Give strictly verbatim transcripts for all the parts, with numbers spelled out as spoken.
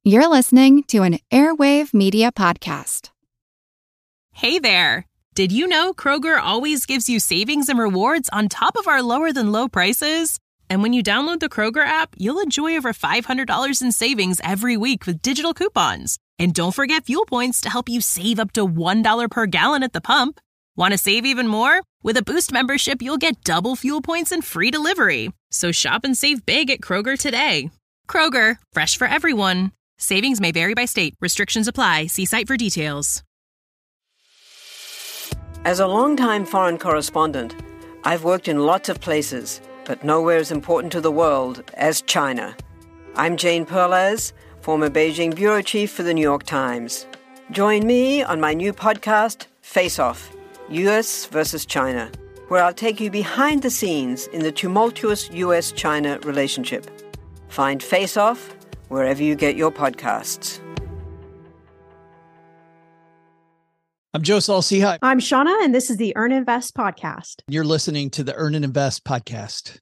You're listening to an Airwave Media Podcast. Hey there! Did you know Kroger always gives you savings and rewards on top of our lower-than-low prices? And when you download the Kroger app, you'll enjoy over five hundred dollars in savings every week with digital coupons. And don't forget fuel points to help you save up to one dollar per gallon at the pump. Want to save even more? With a Boost membership, you'll get double fuel points and free delivery. So shop and save big at Kroger today. Kroger, fresh for everyone. Savings may vary by state. Restrictions apply. See site for details. As a longtime foreign correspondent, I've worked in lots of places, but nowhere as important to the world as China. I'm Jane Perlez, former Beijing bureau chief for the New York Times. Join me on my new podcast, Face Off, U S versus China, where I'll take you behind the scenes in the tumultuous U S China relationship. Find Face Off wherever you get your podcasts. I'm Joe Saul-Sehy. I'm Shauna, and this is the Earn Invest podcast. You're listening to the Earn and Invest podcast.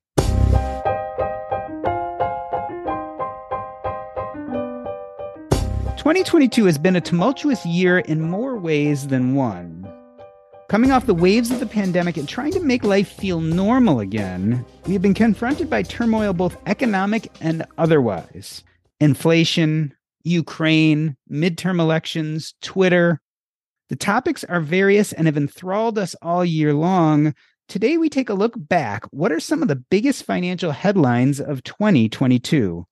twenty twenty-two has been a tumultuous year in more ways than one. Coming off the waves of the pandemic and trying to make life feel normal again, we have been confronted by turmoil both economic and otherwise. Inflation, Ukraine, midterm elections, Twitter. The topics are various and have enthralled us all year long. Today, we take a look back. What are some of the biggest financial headlines of twenty twenty-two?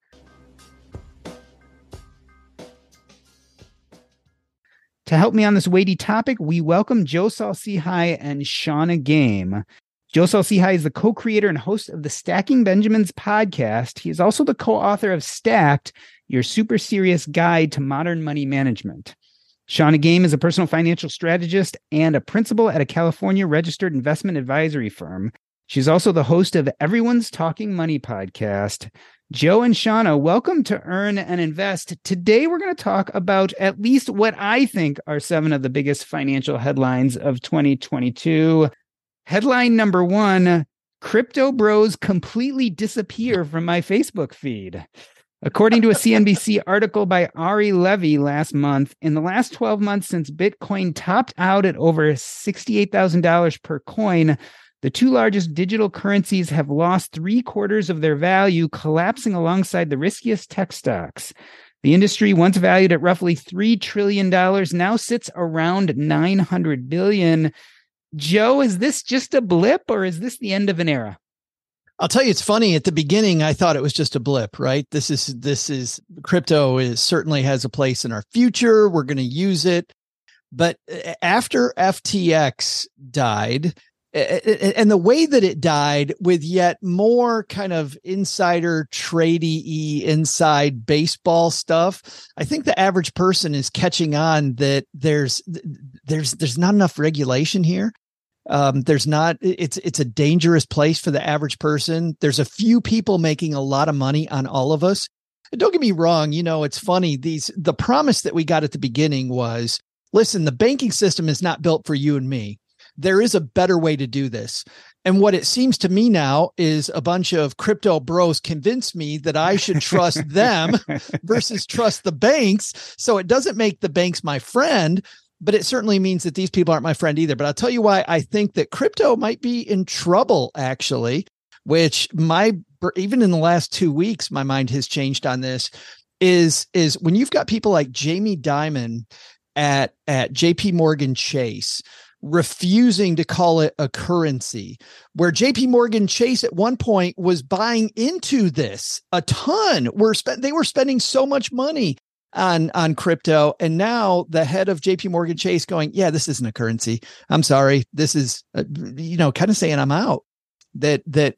To help me on this weighty topic, we welcome Joe Saul-Sehy and Shauna Game. Joe Saul-Sehy is the co-creator and host of the Stacking Benjamins podcast. He is also the co-author of Stacked, Your Super Serious Guide to Modern Money Management. Shauna Game is a personal financial strategist and a principal at a California registered investment advisory firm. She's also the host of Everyone's Talking Money podcast. Joe and Shauna, welcome to Earn and Invest. Today, we're going to talk about at least what I think are seven of the biggest financial headlines of twenty twenty-two. Headline number one, crypto bros completely disappear from my Facebook feed. According to a C N B C article by Ari Levy last month, in the last twelve months since Bitcoin topped out at over sixty-eight thousand dollars per coin, the two largest digital currencies have lost three quarters of their value, collapsing alongside the riskiest tech stocks. The industry, once valued at roughly three trillion dollars, now sits around nine hundred billion dollars. Joe, is this just a blip or is this the end of an era? I'll tell you, it's funny. At the beginning, I thought it was just a blip, right? This is, this is, crypto is certainly has a place in our future. We're going to use it. But after F T X died, and the way that it died with yet more kind of insider tradey inside baseball stuff, I think the average person is catching on that there's there's there's not enough regulation here. Um, there's not it's it's a dangerous place for the average person. There's a few people making a lot of money on all of us. And don't get me wrong, you know, it's funny. These the promise that we got at the beginning was, listen, the banking system is not built for you and me. There is a better way to do this. And what it seems to me now is a bunch of crypto bros convince me that I should trust them versus trust the banks. So it doesn't make the banks my friend, but it certainly means that these people aren't my friend either. But I'll tell you why I think that crypto might be in trouble, actually, which my, even in the last two weeks, my mind has changed on this, is, is when you've got people like Jamie Dimon at, at J P Morgan Chase, refusing to call it a currency, where J P Morgan Chase at one point was buying into this a ton. We're spent, they were spending so much money on, on crypto. And now the head of J P Morgan Chase going, yeah, this isn't a currency. I'm sorry. This is, uh, you know, kind of saying I'm out. That, that,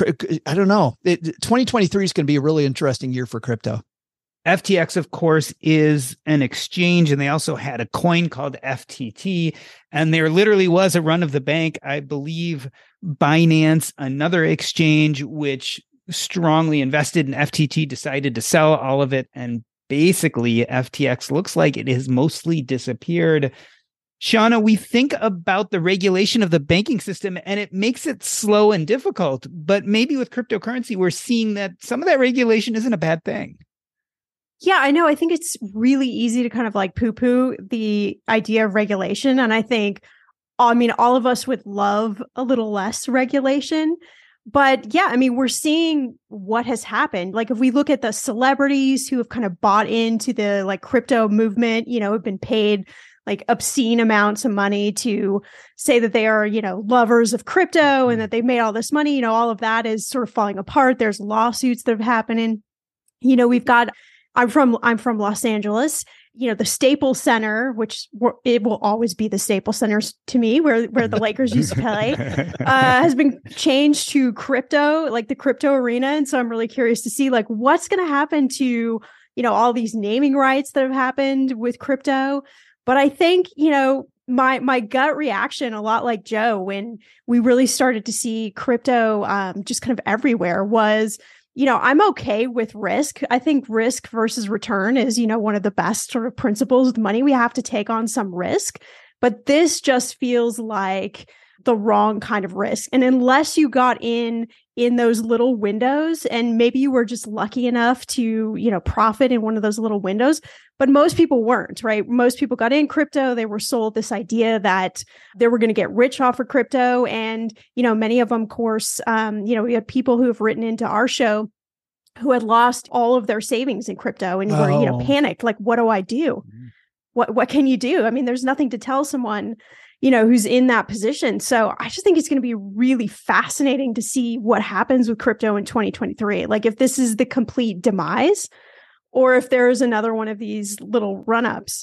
I don't know. It, twenty twenty-three is going to be a really interesting year for crypto. F T X, of course, is an exchange, and they also had a coin called F T T, and there literally was a run of the bank. I believe Binance, another exchange which strongly invested in F T T, decided to sell all of it, and basically F T X looks like it has mostly disappeared. Shauna, we think about the regulation of the banking system and it makes it slow and difficult, but maybe with cryptocurrency, we're seeing that some of that regulation isn't a bad thing. Yeah, I know. I think it's really easy to kind of like poo-poo the idea of regulation. And I think, I mean, all of us would love a little less regulation. But yeah, I mean, we're seeing what has happened. Like if we look at the celebrities who have kind of bought into the like crypto movement, you know, have been paid like obscene amounts of money to say that they are, you know, lovers of crypto and that they've made all this money, you know, all of that is sort of falling apart. There's lawsuits that have happened. You know, we've got I'm from I'm from Los Angeles. You know, the Staples Center, which w- it will always be the Staples Centers to me, where where the Lakers used to play, uh, has been changed to crypto, like the crypto arena. And so I'm really curious to see like what's going to happen to, you know, all these naming rights that have happened with crypto. But I think, you know, my my gut reaction, a lot like Joe, when we really started to see crypto um, just kind of everywhere was, you know, I'm okay with risk. I think risk versus return is, you know, one of the best sort of principles with money. We have to take on some risk, but this just feels like the wrong kind of risk. And unless you got in in those little windows and maybe you were just lucky enough to, you know, profit in one of those little windows, but most people weren't, right? Most people got in crypto. They were sold this idea that they were going to get rich off of crypto. And, you know, many of them, of course, um, you know, we had people who have written into our show who had lost all of their savings in crypto and were, Oh. you know, panicked. Like, what do I do? Mm-hmm. What, what can you do? I mean, there's nothing to tell someone, you know, who's in that position. So I just think it's going to be really fascinating to see what happens with crypto in twenty twenty-three. Like if this is the complete demise or if there's another one of these little run-ups.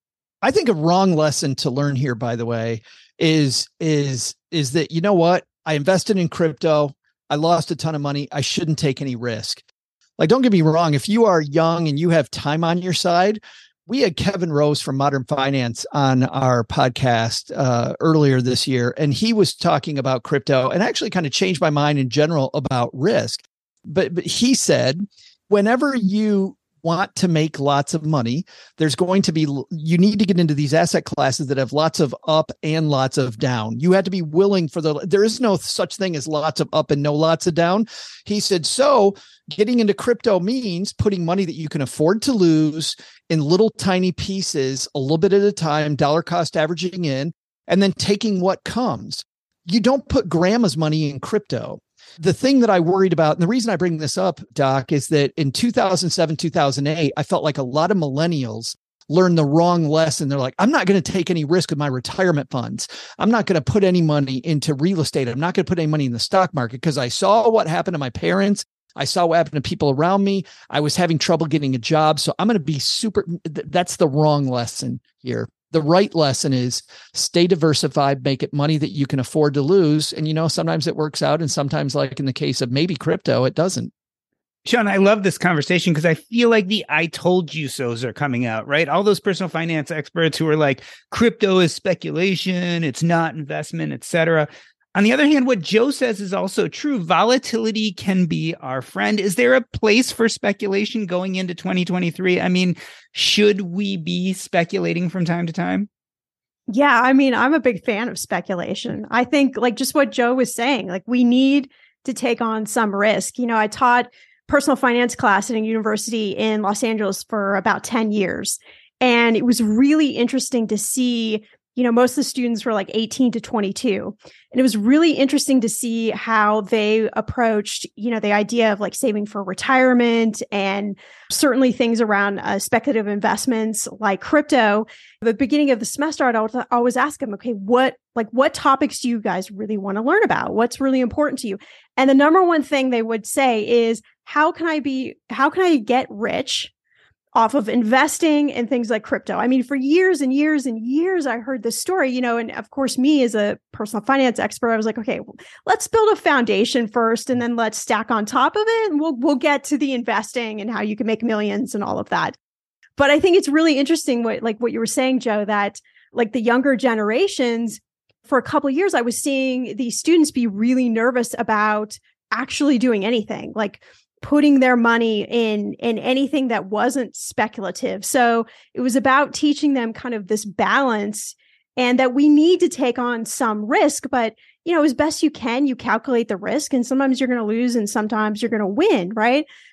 I think a wrong lesson to learn here, by the way, is, is, is that, you know what? I invested in crypto. I lost a ton of money. I shouldn't take any risk. Like, don't get me wrong. If you are young and you have time on your side, we had Kevin Rose from Modern Finance on our podcast uh, earlier this year, and he was talking about crypto and actually kind of changed my mind in general about risk. But, but he said, whenever you want to make lots of money, there's going to be, you need to get into these asset classes that have lots of up and lots of down. You had to be willing for the, there is no such thing as lots of up and no lots of down. He said, so getting into crypto means putting money that you can afford to lose in little tiny pieces, a little bit at a time, dollar cost averaging in, and then taking what comes. You don't put grandma's money in crypto. The thing that I worried about, and the reason I bring this up, Doc, is that in two thousand seven, two thousand eight, I felt like a lot of millennials learned the wrong lesson. They're like, I'm not going to take any risk with my retirement funds. I'm not going to put any money into real estate. I'm not going to put any money in the stock market because I saw what happened to my parents. I saw what happened to people around me. I was having trouble getting a job. So I'm going to be super, that's the wrong lesson here. The right lesson is stay diversified, make it money that you can afford to lose. And, you know, sometimes it works out. And sometimes, like in the case of maybe crypto, it doesn't. Sean, I love this conversation because I feel like the I told you so's are coming out, right? All those personal finance experts who are like, crypto is speculation, it's not investment, et cetera. On the other hand, what Joe says is also true. Volatility can be our friend. Is there a place for speculation going into twenty twenty-three? I mean, should we be speculating from time to time? Yeah, I mean, I'm a big fan of speculation. I think like just what Joe was saying, like we need to take on some risk. You know, I taught personal finance class at a university in Los Angeles for about ten years. And it was really interesting to see, you know, most of the students were like eighteen to twenty-two. And it was really interesting to see how they approached, you know, the idea of like saving for retirement and certainly things around uh, speculative investments like crypto. At the beginning of the semester, I'd always, always ask them, okay, what, like, what topics do you guys really want to learn about? What's really important to you? And the number one thing they would say is, how can I be, how can I get rich off of investing and things like crypto? I mean, for years and years and years, I heard this story, you know, and of course, me as a personal finance expert, I was like, okay, well, let's build a foundation first, and then let's stack on top of it, and we'll we'll get to the investing and how you can make millions and all of that. But I think it's really interesting what, like what you were saying, Joe, that like the younger generations, for a couple of years, I was seeing these students be really nervous about actually doing anything, like putting their money in in anything that wasn't speculative. So it was about teaching them kind of this balance, and that we need to take on some risk, but you know, as best you can, you calculate the risk, and sometimes you're going to lose and sometimes you're going to win, right?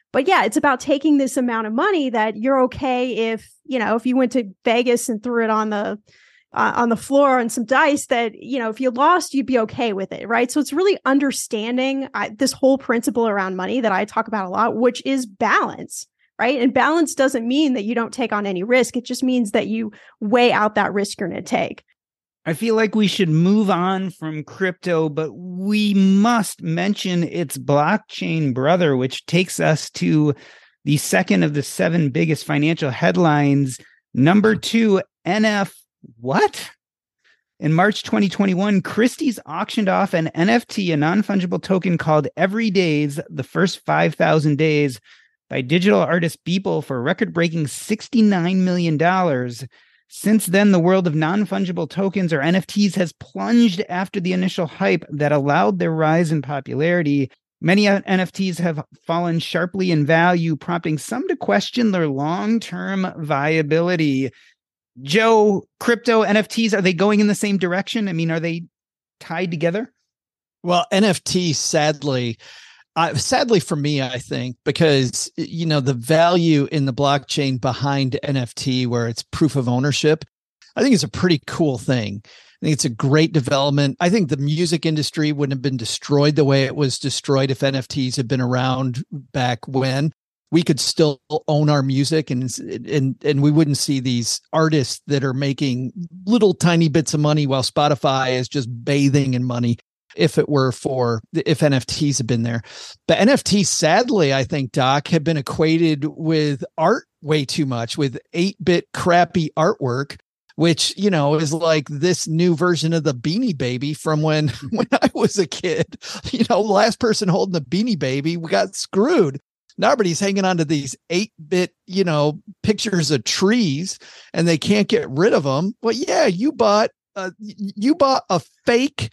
But yeah, it's about taking this amount of money that you're okay if, you know, if you went to Vegas and threw it on the uh, on the floor and some dice, that, you know, if you lost, you'd be okay with it, right? So it's really understanding uh, this whole principle around money that I talk about a lot, which is balance, right? And balance doesn't mean that you don't take on any risk. It just means that you weigh out that risk you're going to take. I feel like we should move on from crypto, but we must mention its blockchain brother, which takes us to the second of the seven biggest financial headlines. Number two, N F what? In March twenty twenty-one, Christie's auctioned off an N F T, a non-fungible token called Every Days, the first five thousand days, by digital artist Beeple for a record-breaking sixty-nine million dollars. Since then, the world of non-fungible tokens, or N F Ts, has plunged after the initial hype that allowed their rise in popularity. Many N F Ts have fallen sharply in value, prompting some to question their long-term viability. Joe, crypto, N F Ts, are they going in the same direction? I mean, are they tied together? Well, N F T, sadly, Uh, sadly for me, I think, because, you know, the value in the blockchain behind N F T, where it's proof of ownership, I think it's a pretty cool thing. I think it's a great development. I think the music industry wouldn't have been destroyed the way it was destroyed if N F Ts had been around back when. We could still own our music, and and and we wouldn't see these artists that are making little tiny bits of money while Spotify is just bathing in money. If it were for, if N F Ts had been there. But N F Ts, sadly, I think, Doc, have been equated with art way too much, with eight-bit crappy artwork, which, you know, is like this new version of the Beanie Baby from when, when I was a kid. You know, the last person holding the Beanie Baby, we got screwed. Now everybody's hanging on to these eight-bit, you know, pictures of trees, and they can't get rid of them. Well, yeah, you bought, uh, you bought a fake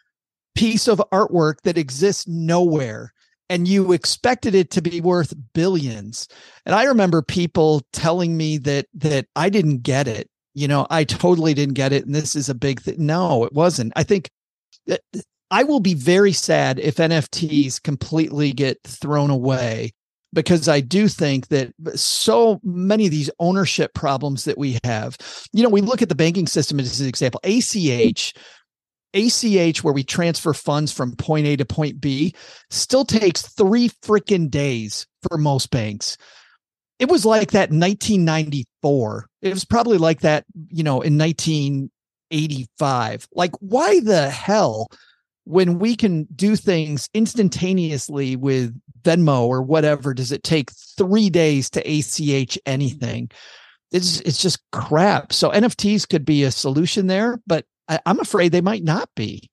piece of artwork that exists nowhere, and you expected it to be worth billions. And I remember people telling me that that I didn't get it. You know, I totally didn't get it, and this is a big thing. No, it wasn't. I think that I will be very sad if N F Ts completely get thrown away, because I do think that so many of these ownership problems that we have, you know, we look at the banking system as an example. A C H A C H, where we transfer funds from point A to point B, still takes three freaking days for most banks. It was like that in nineteen ninety-four. It was probably like that, you know, in nineteen eighty-five. Like, why the hell, when we can do things instantaneously with Venmo or whatever, does it take three days to A C H anything? It's it's just crap. So N F Ts could be a solution there, but I'm afraid they might not be.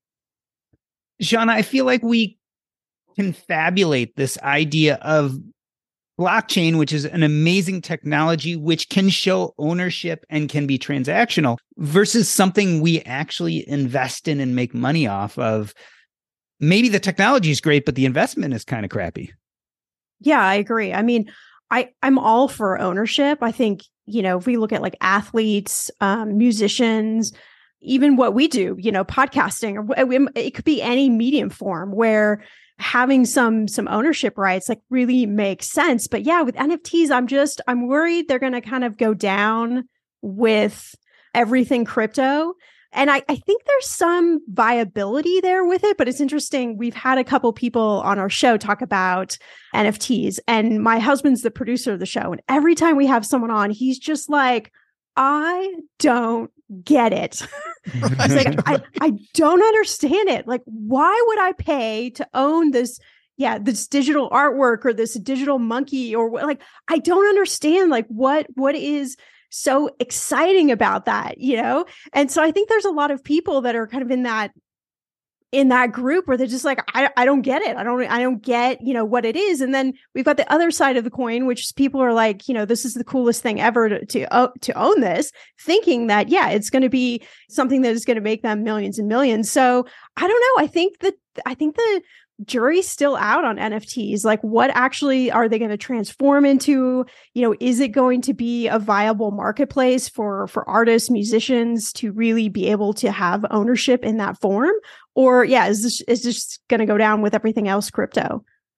Shauna, I feel like we confabulate this idea of blockchain, which is an amazing technology, which can show ownership and can be transactional, versus something we actually invest in and make money off of. Maybe the technology is great, but the investment is kind of crappy. Yeah, I agree. I mean, I, I'm all for ownership. I think, you know, if we look at like athletes, um, musicians, even what we do, you know, podcasting, or it could be any medium form where having some some ownership rights like really makes sense. But yeah, with N F Ts, I'm just I'm worried they're going to kind of go down with everything crypto. And I, I think there's some viability there with it, but it's interesting. We've had a couple people on our show talk about N F Ts, and my husband's the producer of the show. And every time we have someone on, he's just like, I don't get it. It's like, I, I don't understand it. Like, why would I pay to own this? Yeah, this digital artwork or this digital monkey, or like, I don't understand. Like, what what is so exciting about that, you know? And so I think there's a lot of people that are kind of in that in that group where they're just like, I, I don't get it. I don't, I don't get, you know, what it is. And then we've got the other side of the coin, which is people are like, you know, this is the coolest thing ever to, to, uh, to own this, thinking that, yeah, it's going to be something that is going to make them millions and millions. So I don't know. I think that, I think the jury's still out on N F Ts. Like, what actually are they going to transform into? You know, is it going to be a viable marketplace for, for artists, musicians to really be able to have ownership in that form? Or yeah, is this, is this going to go down with everything else crypto?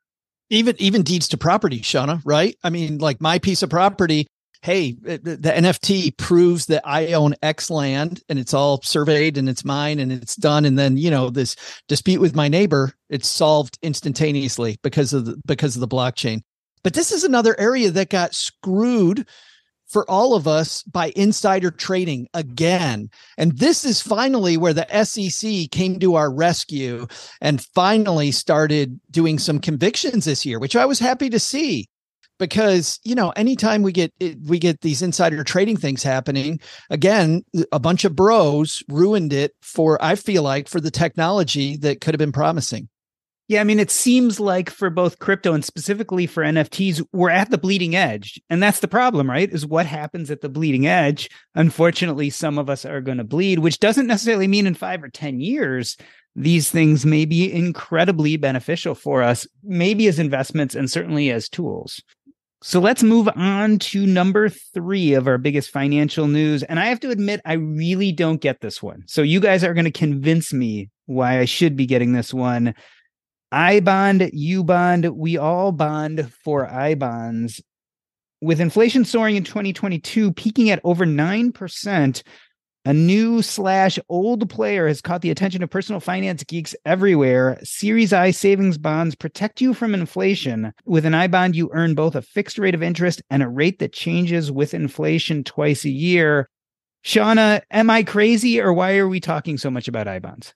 Even even deeds to property, Shauna, right? I mean, like my piece of property, hey, the, the N F T proves that I own X land and it's all surveyed and it's mine and it's done. And then, you know, this dispute with my neighbor, it's solved instantaneously because of the, because of the blockchain. But this is another area that got screwed for all of us by insider trading again. And this is finally where the S E C came to our rescue and finally started doing some convictions this year, which I was happy to see. Because, you know, anytime we get we get these insider trading things happening, again, a bunch of bros ruined it for, I feel like, for the technology that could have been promising. Yeah, I mean, it seems like for both crypto and specifically for N F Ts, we're at the bleeding edge. And that's the problem, right? Is what happens at the bleeding edge. Unfortunately, some of us are going to bleed, which doesn't necessarily mean in five or ten years, these things may be incredibly beneficial for us, maybe as investments and certainly as tools. So let's move on to number three of our biggest financial news. And I have to admit, I really don't get this one. So you guys are going to convince me why I should be getting this one. I bond, you bond, we all bond for I bonds. With inflation soaring in twenty twenty-two, peaking at over nine percent, a new slash old player has caught the attention of personal finance geeks everywhere. Series I savings bonds protect you from inflation. With an I bond, you earn both a fixed rate of interest and a rate that changes with inflation twice a year. Shauna, am I crazy, or why are we talking so much about I bonds?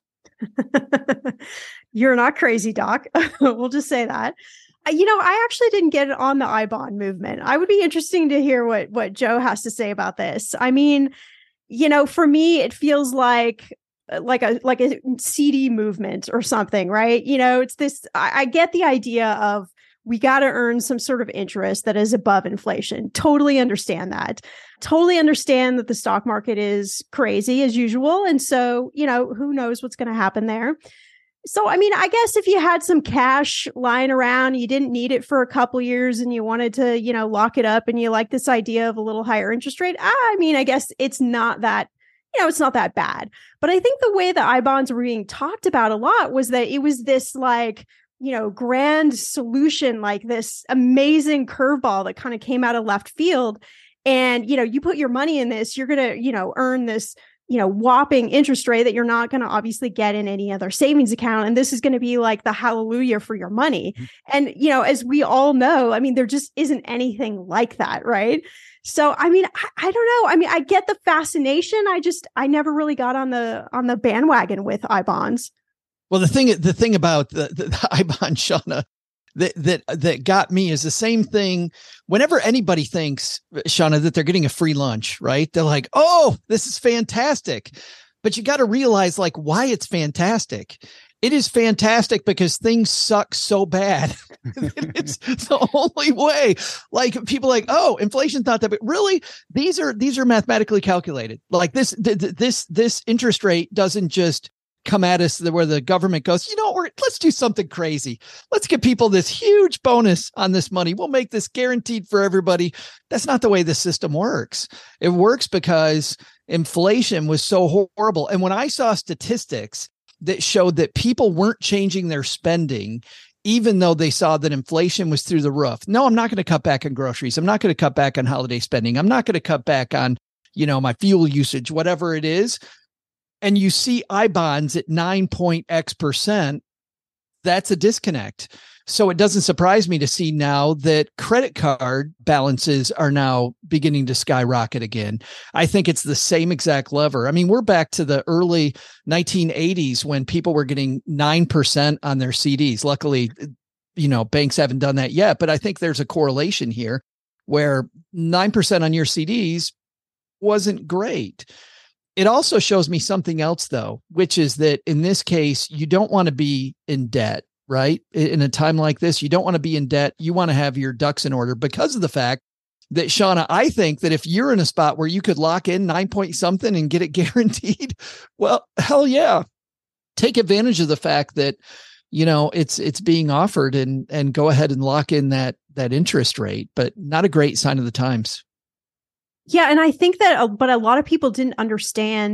You're not crazy, Doc. We'll just say that. You know, I actually didn't get on the I bond movement. I would be interesting to hear what, what Joe has to say about this. I mean, you know, for me, it feels like like a like a C D movement or something, right? You know, it's this, I, I get the idea of we got to earn some sort of interest that is above inflation. Totally understand that. Totally understand that the stock market is crazy as usual. And so, you know, who knows what's going to happen there. So, I mean, I guess if you had some cash lying around, you didn't need it for a couple years and you wanted to, you know, lock it up and you like this idea of a little higher interest rate, I mean, I guess it's not that, you know, it's not that bad. But I think the way the I bonds were being talked about a lot was that it was this like, you know, grand solution, like this amazing curveball that kind of came out of left field. And, you know, you put your money in this, you're going to, you know, earn this, you know, whopping interest rate that you're not going to obviously get in any other savings account. And this is going to be like the hallelujah for your money. Mm-hmm. And, you know, as we all know, I mean, there just isn't anything like that. Right. So, I mean, I, I don't know. I mean, I get the fascination. I just, I never really got on the, on the bandwagon with I bonds. Well, the thing, the thing about the, the, the I bond, Shauna, that, that, that got me is the same thing. Whenever anybody thinks, Shauna, that they're getting a free lunch, right? They're like, oh, this is fantastic. But you got to realize like why it's fantastic. It is fantastic because things suck so bad. It's the only way. Like people are like, oh, inflation's not that bad. Really? These are, these are mathematically calculated. Like this, th- th- this, this interest rate doesn't just come at us where the government goes, you know, we're, let's do something crazy. Let's give people this huge bonus on this money. We'll make this guaranteed for everybody. That's not the way the system works. It works because inflation was so horrible. And when I saw statistics that showed that people weren't changing their spending, even though they saw that inflation was through the roof. No, I'm not going to cut back on groceries. I'm not going to cut back on holiday spending. I'm not going to cut back on, you know, my fuel usage, whatever it is. And you see I bonds at nine point X percent, that's a disconnect. So it doesn't surprise me to see now that credit card balances are now beginning to skyrocket again. I think it's the same exact lever. I mean, we're back to the early nineteen eighties when people were getting nine percent on their C Ds. Luckily, you know, banks haven't done that yet, but I think there's a correlation here where nine percent on your C Ds wasn't great. It also shows me something else, though, which is that in this case, you don't want to be in debt, right? In a time like this, you don't want to be in debt. You want to have your ducks in order because of the fact that, Shauna, I think that if you're in a spot where you could lock in nine point something and get it guaranteed, well, hell yeah. Take advantage of the fact that, you know, it's it's being offered and and go ahead and lock in that that interest rate, but not a great sign of the times. Yeah. And I think that, but a lot of people didn't understand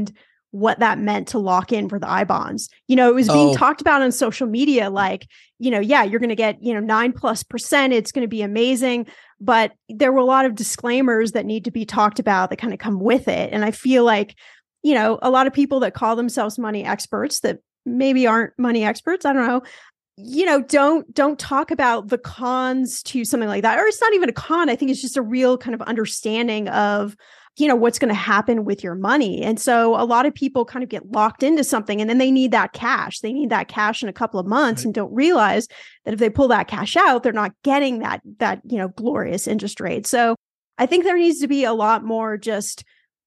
what that meant to lock in for the I bonds. You know, it was being Oh. talked about on social media, like, you know, yeah, you're going to get, you know, nine plus percent. It's going to be amazing. But there were a lot of disclaimers that need to be talked about that kind of come with it. And I feel like, you know, a lot of people that call themselves money experts that maybe aren't money experts, I don't know, you know, don't, don't talk about the cons to something like that. Or it's not even a con. I think it's just a real kind of understanding of, you know, what's going to happen with your money. And so a lot of people kind of get locked into something and then they need that cash. They need that cash in a couple of months, right, and don't realize that if they pull that cash out, they're not getting that, that, you know, glorious interest rate. So I think there needs to be a lot more just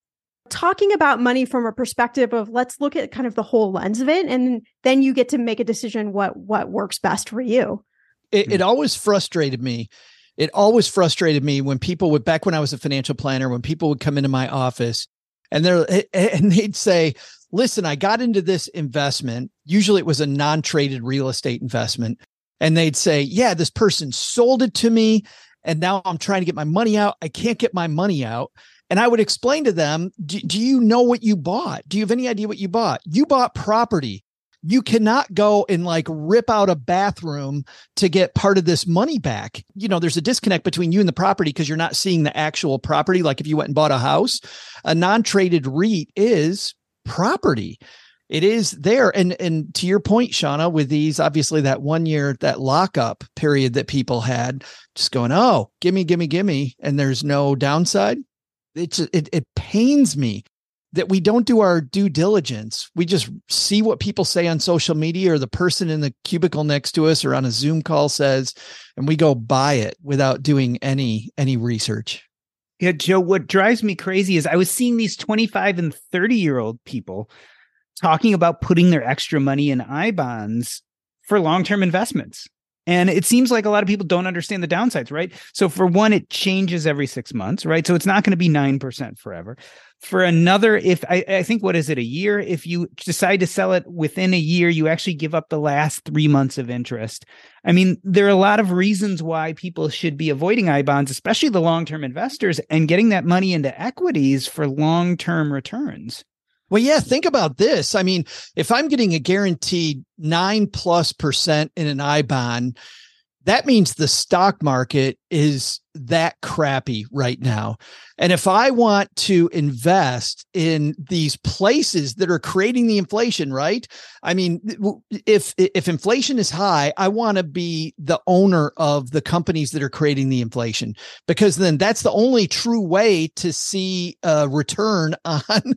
talking about money from a perspective of let's look at kind of the whole lens of it. And then you get to make a decision what, what works best for you. It, it always frustrated me. It always frustrated me when people would, back when I was a financial planner, when people would come into my office and they're, and they'd say, listen, I got into this investment. Usually it was a non-traded real estate investment. And they'd say, yeah, this person sold it to me and now I'm trying to get my money out. I can't get my money out. And I would explain to them, do, do you know what you bought? Do you have any idea what you bought? You bought property. You cannot go and like rip out a bathroom to get part of this money back. You know, there's a disconnect between you and the property because you're not seeing the actual property. Like if you went and bought a house, a non-traded REIT is property. It is there. And, and to your point, Shauna, with these, obviously that one year, that lockup period that people had, just going, oh, gimme, gimme, gimme. And there's no downside. It's, it, it pains me that we don't do our due diligence. We just see what people say on social media or the person in the cubicle next to us or on a Zoom call says, and we go buy it without doing any, any research. Yeah, Joe, what drives me crazy is I was seeing these twenty-five and thirty year old people talking about putting their extra money in I bonds for long-term investments. And it seems like a lot of people don't understand the downsides, right? So for one, it changes every six months, right? So it's not going to be nine percent forever. For another, if I, I think, what is it, a year? If you decide to sell it within a year, you actually give up the last three months of interest. I mean, there are a lot of reasons why people should be avoiding I bonds, especially the long-term investors, and getting that money into equities for long-term returns. Well, yeah, think about this. I mean, if I'm getting a guaranteed nine plus percent in an I bond, that means the stock market is that crappy right now. And if I want to invest in these places that are creating the inflation, right? I mean, if, if inflation is high, I want to be the owner of the companies that are creating the inflation, because then that's the only true way to see a return on,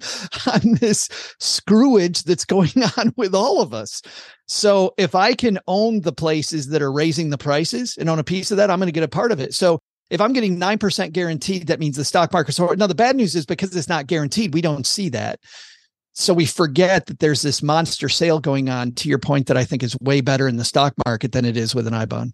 on this screwage that's going on with all of us. So if I can own the places that are raising the prices and own a piece of that, I'm going to get a part of it. So if I'm getting nine percent guaranteed, that means the stock market. So now the bad news is because it's not guaranteed, we don't see that. So we forget that there's this monster sale going on, to your point, that I think is way better in the stock market than it is with an I bond.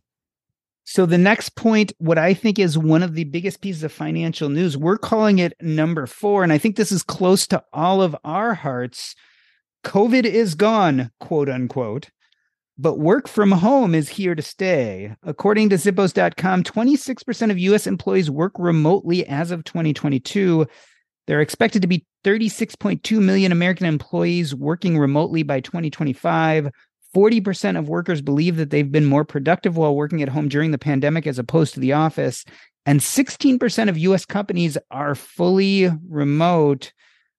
So the next point, what I think is one of the biggest pieces of financial news, we're calling it number four. And I think this is close to all of our hearts. COVID is gone, quote unquote, but work from home is here to stay. According to Zippos dot com, twenty-six percent of U S employees work remotely as of twenty twenty-two. There are expected to be thirty-six point two million American employees working remotely by twenty twenty-five. forty percent of workers believe that they've been more productive while working at home during the pandemic as opposed to the office. And sixteen percent of U S companies are fully remote.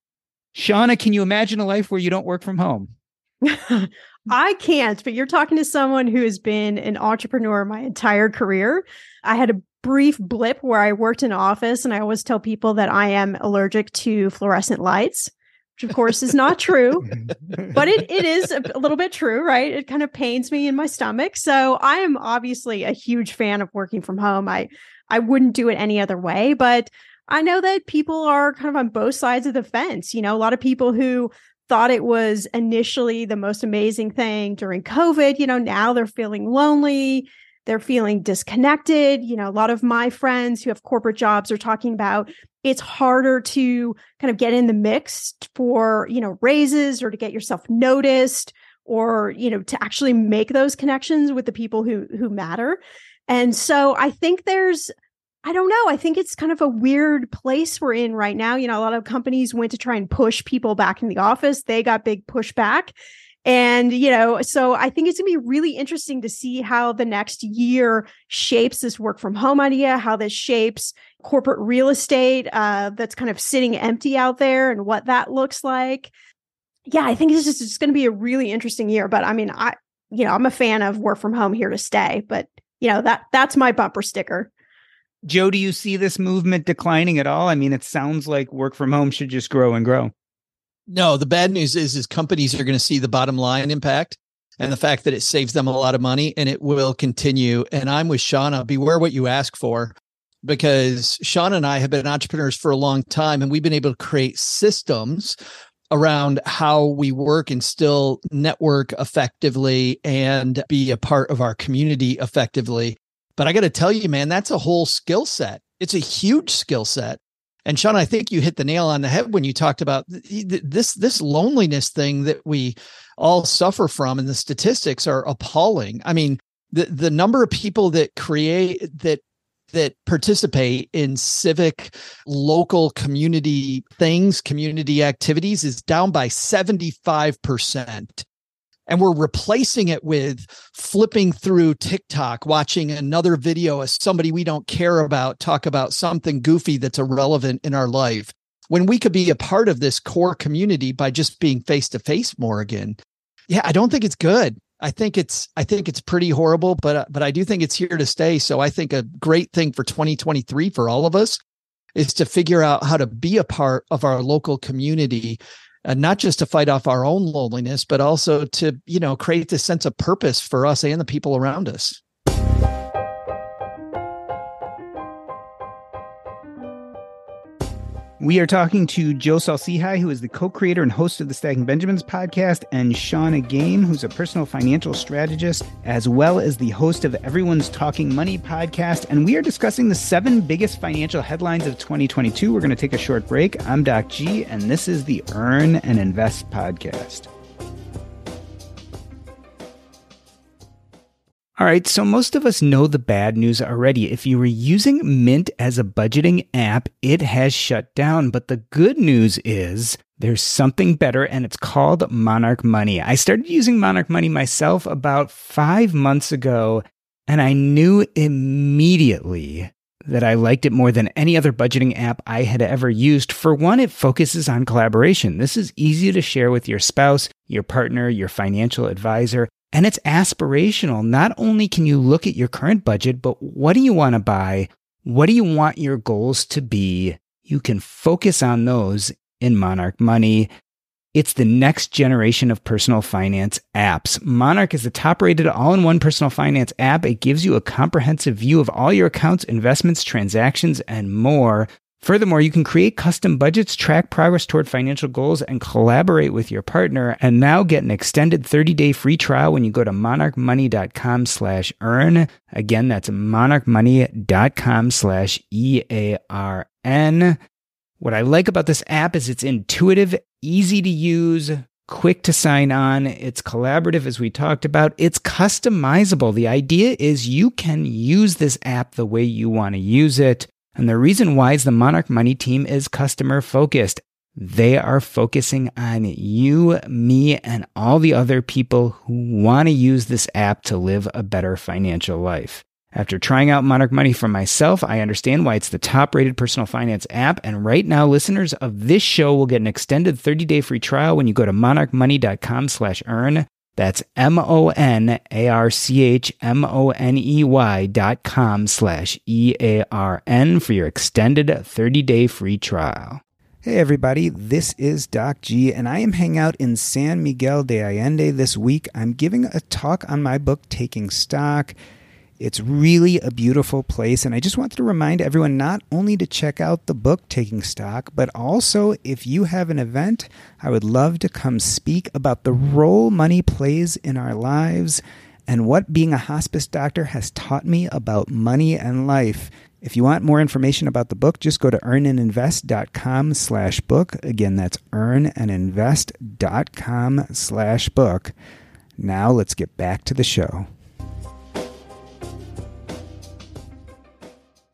Shauna, can you imagine a life where you don't work from home? I can't, but you're talking to someone who has been an entrepreneur my entire career. I had a brief blip where I worked in office, and I always tell people that I am allergic to fluorescent lights, which of course is not true, but it, it is a, a little bit true, right? It kind of pains me in my stomach. So I am obviously a huge fan of working from home. I, I wouldn't do it any other way, but I know that people are kind of on both sides of the fence. You know, a lot of people who thought it was initially the most amazing thing during COVID, you know, now they're feeling lonely, they're feeling disconnected. You know, a lot of my friends who have corporate jobs are talking about it's harder to kind of get in the mix for, you know, raises or to get yourself noticed or, you know, to actually make those connections with the people who who matter. And so I think there's I don't know. I think it's kind of a weird place we're in right now. You know, a lot of companies went to try and push people back in the office. They got big pushback. And, you know, so I think it's going to be really interesting to see how the next year shapes this work from home idea, how this shapes corporate real estate uh, that's kind of sitting empty out there and what that looks like. Yeah, I think it's just it's going to be a really interesting year. But I mean, I, you know, I'm a fan of work from home here to stay. But, you know, that that's my bumper sticker. Joe, do you see this movement declining at all? I mean, it sounds like work from home should just grow and grow. No, the bad news is, is companies are going to see the bottom line impact and the fact that it saves them a lot of money, and it will continue. And I'm with Shauna. Beware what you ask for, because Shauna and I have been entrepreneurs for a long time, and we've been able to create systems around how we work and still network effectively and be a part of our community effectively. But I got to tell you, man, that's a whole skill set. It's a huge skill set. And Sean, I think you hit the nail on the head when you talked about this, this loneliness thing that we all suffer from, and the statistics are appalling. I mean, the, the number of people that create, that, that participate in civic, local community things, community activities is down by seventy-five percent. And we're replacing it with flipping through TikTok, watching another video of somebody we don't care about talk about something goofy that's irrelevant in our life, when we could be a part of this core community by just being face-to-face more again. Yeah, I don't think it's good. I think it's I think it's pretty horrible, but but I do think it's here to stay. So I think a great thing for twenty twenty-three for all of us is to figure out how to be a part of our local community. And not just to fight off our own loneliness, but also to, you know, create this sense of purpose for us and the people around us. We are talking to Joe Saul-Sehy, who is the co-creator and host of the Stacking Benjamins podcast, and Shauna Game, who's a personal financial strategist, as well as the host of Everyone's Talking Money podcast. And we are discussing the seven biggest financial headlines of twenty twenty-two. We're going to take a short break. I'm Doc G, and this is the Earn and Invest podcast. All right, so most of us know the bad news already. If you were using Mint as a budgeting app, it has shut down. But the good news is there's something better, and it's called Monarch Money. I started using Monarch Money myself about five months ago, and I knew immediately that I liked it more than any other budgeting app I had ever used. For one, it focuses on collaboration. This is easy to share with your spouse, your partner, your financial advisor. And it's aspirational. Not only can you look at your current budget, but what do you want to buy? What do you want your goals to be? You can focus on those in Monarch Money. It's the next generation of personal finance apps. Monarch is the top-rated all-in-one personal finance app. It gives you a comprehensive view of all your accounts, investments, transactions, and more. Furthermore, you can create custom budgets, track progress toward financial goals, and collaborate with your partner. And now get an extended thirty-day free trial when you go to monarchmoney.com slash earn. Again, that's monarchmoney.com slash E-A-R-N. What I like about this app is it's intuitive, easy to use, quick to sign on. It's collaborative, as we talked about. It's customizable. The idea is you can use this app the way you want to use it. And the reason why is the Monarch Money team is customer focused. They are focusing on you, me, and all the other people who want to use this app to live a better financial life. After trying out Monarch Money for myself, I understand why it's the top-rated personal finance app. And right now, listeners of this show will get an extended thirty-day free trial when you go to monarchmoney.com slash earn. That's M-O-N-A-R-C-H-M-O-N-E-Y dot com slash E-A-R-N for your extended thirty-day free trial. Hey everybody, this is Doc G, and I am hanging out in San Miguel de Allende this week. I'm giving a talk on my book, Taking Stock. It's really a beautiful place, and I just wanted to remind everyone not only to check out the book, Taking Stock, but also if you have an event, I would love to come speak about the role money plays in our lives and what being a hospice doctor has taught me about money and life. If you want more information about the book, just go to earnandinvest.com slash book. Again, that's earnandinvest.com slash book. Now let's get back to the show.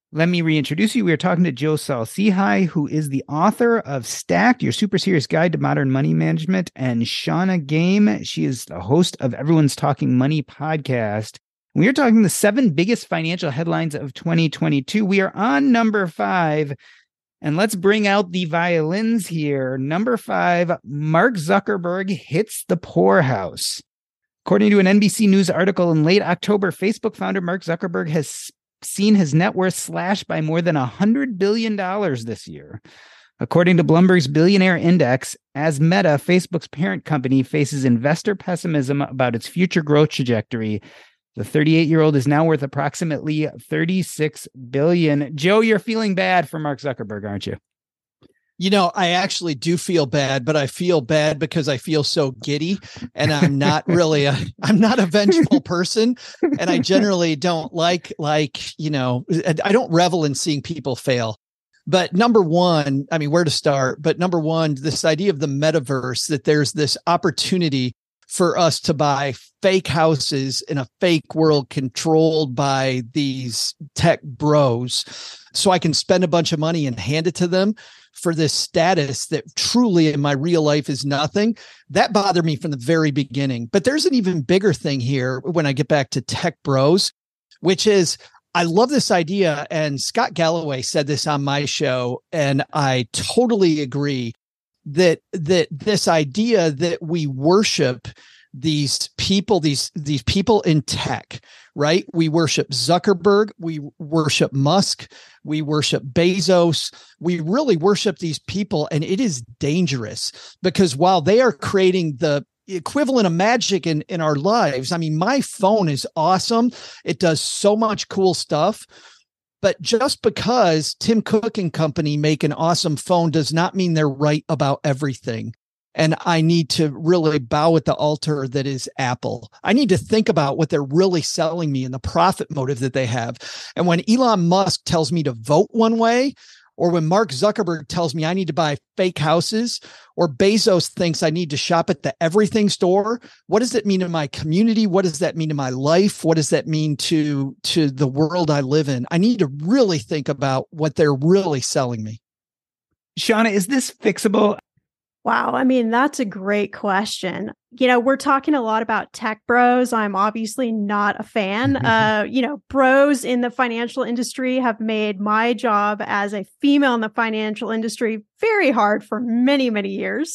Let me reintroduce you. We are talking to Jo Saul-Sehy, who is the author of Stacked, Your Super Serious Guide to Modern Money Management, and Shannah Game. She is the host of Everyone's Talking Money podcast. We are talking the seven biggest financial headlines of twenty twenty-two. We are on number five, and let's bring out the violins here. Number five, Mark Zuckerberg hits the poorhouse. According to an N B C News article in late October, Facebook founder Mark Zuckerberg has seen his net worth slashed by more than one hundred billion dollars this year. According to Bloomberg's Billionaire Index, as Meta, Facebook's parent company, faces investor pessimism about its future growth trajectory, the thirty-eight-year-old is now worth approximately thirty-six billion dollars. Joe, you're feeling bad for Mark Zuckerberg, aren't you? You know, I actually do feel bad, but I feel bad because I feel so giddy, and I'm not really a, I'm not a vengeful person. And I generally don't like, like, you know, I don't revel in seeing people fail. But number one, I mean, where to start? But number one, this idea of the metaverse, that there's this opportunity for us to buy fake houses in a fake world controlled by these tech bros, so I can spend a bunch of money and hand it to them for this status that truly in my real life is nothing. That bothered me from the very beginning. But there's an even bigger thing here when I get back to tech bros, which is I love this idea. And Scott Galloway said this on my show, and I totally agree that that this idea that we worship these people, these these people in tech, right? We worship Zuckerberg, we worship Musk, we worship Bezos. We really worship these people, and it is dangerous because while they are creating the equivalent of magic in, in our lives, I mean, my phone is awesome. It does so much cool stuff. But just because Tim Cook and company make an awesome phone does not mean they're right about everything. And I need to really bow at the altar that is Apple. I need to think about what they're really selling me and the profit motive that they have. And when Elon Musk tells me to vote one way, or when Mark Zuckerberg tells me I need to buy fake houses, or Bezos thinks I need to shop at the everything store, what does it mean to my community? What does that mean to my life? What does that mean to, to the world I live in? I need to really think about what they're really selling me. Shannah, is this fixable? Wow. I mean, that's a great question. You know, we're talking a lot about tech bros. I'm obviously not a fan. uh, you know, bros in the financial industry have made my job as a female in the financial industry very hard for many, many years.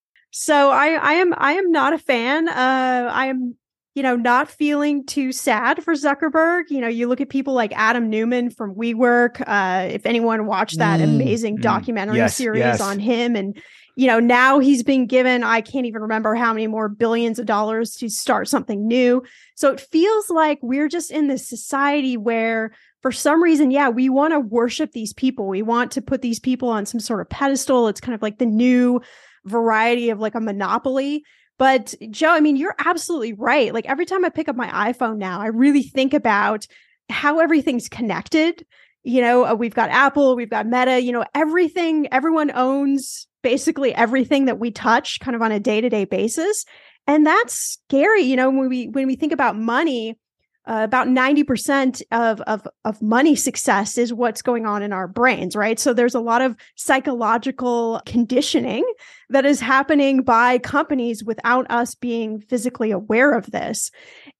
So I, I am, I am not a fan. Uh, I am, you know, not feeling too sad for Zuckerberg. You know, you look at people like Adam Newman from WeWork. Uh, if anyone watched that mm, amazing mm, documentary yes, series yes. on him, and you know, now he's been given, I can't even remember how many more billions of dollars to start something new. So it feels like we're just in this society where for some reason, yeah, we want to worship these people. We want to put these people on some sort of pedestal. It's kind of like the new variety of like a monopoly. But Joe, I mean, you're absolutely right. Like every time I pick up my iPhone now, I really think about how everything's connected. You know, uh, we've got Apple, we've got Meta, you know, everything, everyone owns basically everything that we touch kind of on a day-to-day basis. And that's scary. You know, when we, when we think about money, uh, about ninety percent of, of, of money success is what's going on in our brains, right? So there's a lot of psychological conditioning that is happening by companies without us being physically aware of this.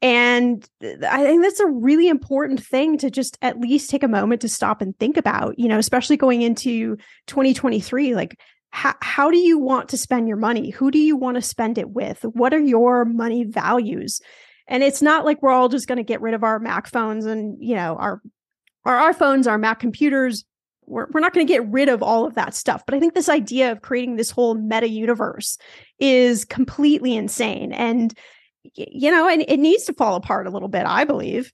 And I think that's a really important thing to just at least take a moment to stop and think about, you know, especially going into twenty twenty-three, like, How, how do you want to spend your money? Who do you want to spend it with? What are your money values? And it's not like we're all just going to get rid of our Mac phones and, you know, our our, our phones, our Mac computers. We're, we're not going to get rid of all of that stuff. But I think this idea of creating this whole meta universe is completely insane. And, you know, and it needs to fall apart a little bit, I believe.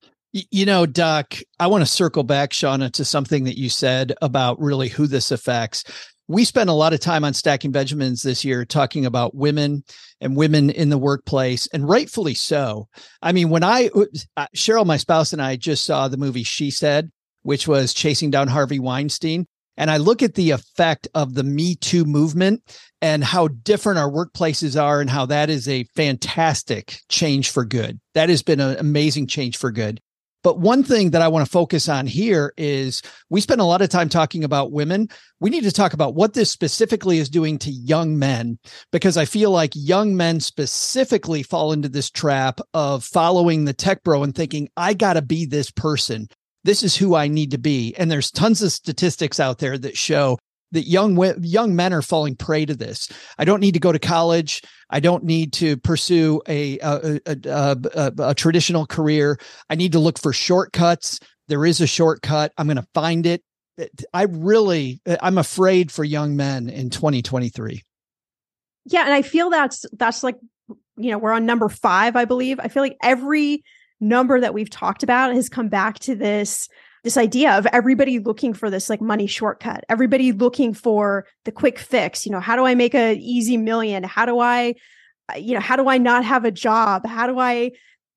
You know, Doc, I want to circle back, Shannah, to something that you said about really who this affects. We spent a lot of time on Stacking Benjamins this year talking about women and women in the workplace, and rightfully so. I mean, when I, Cheryl, my spouse, and I just saw the movie She Said, which was chasing down Harvey Weinstein. And I look at the effect of the Me Too movement and how different our workplaces are and how that is a fantastic change for good. That has been an amazing change for good. But one thing that I want to focus on here is we spend a lot of time talking about women. We need to talk about what this specifically is doing to young men, because I feel like young men specifically fall into this trap of following the tech bro and thinking, I got to be this person. This is who I need to be. And there's tons of statistics out there that show that young young men are falling prey to this. I don't need to go to college. I don't need to pursue a a, a, a, a, a traditional career. I need to look for shortcuts. There is a shortcut. I'm going to find it. I really, I'm afraid for young men in twenty twenty-three. Yeah. And I feel that's, that's like, you know, we're on number five, I believe. I feel like every number that we've talked about has come back to this this idea of everybody looking for this like money shortcut, everybody looking for the quick fix. You know, how do I make a easy million? How do I, you know, how do I not have a job? How do I,